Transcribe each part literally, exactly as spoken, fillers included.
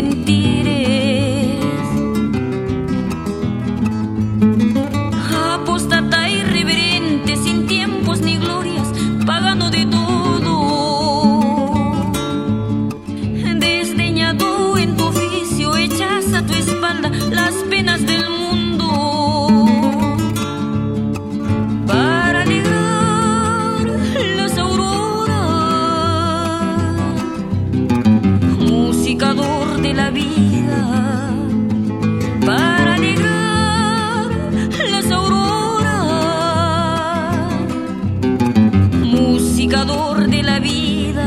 sentires. Apóstata irreverente, sin tiempos ni glorias, pagano de todo, desdeñado en tu oficio, echas a tu espalda las penas del mundo para alegrar las auroras, musicador de la vida, para alegrar las auroras, musicador de la vida.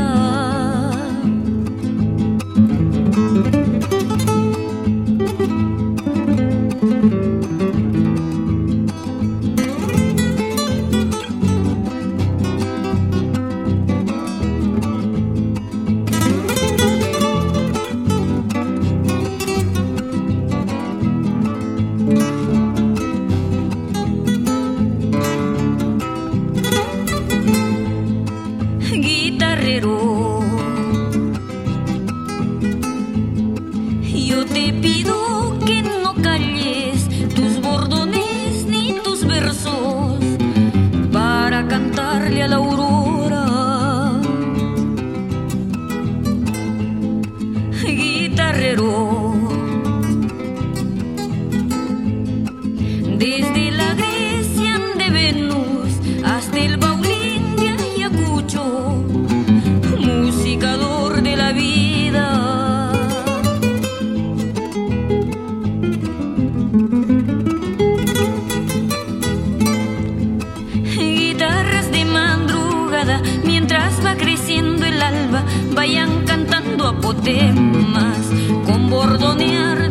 Guitarrero, yo te pido que no calles tus bordones ni tus versos para cantarle a la aurora. Guitarrero, desde la Grecia de Venus hasta el Baulín de Ayacucho, musicador de la vida. Guitarras de madrugada, mientras va creciendo el alba, vayan cantando apotemas con bordonear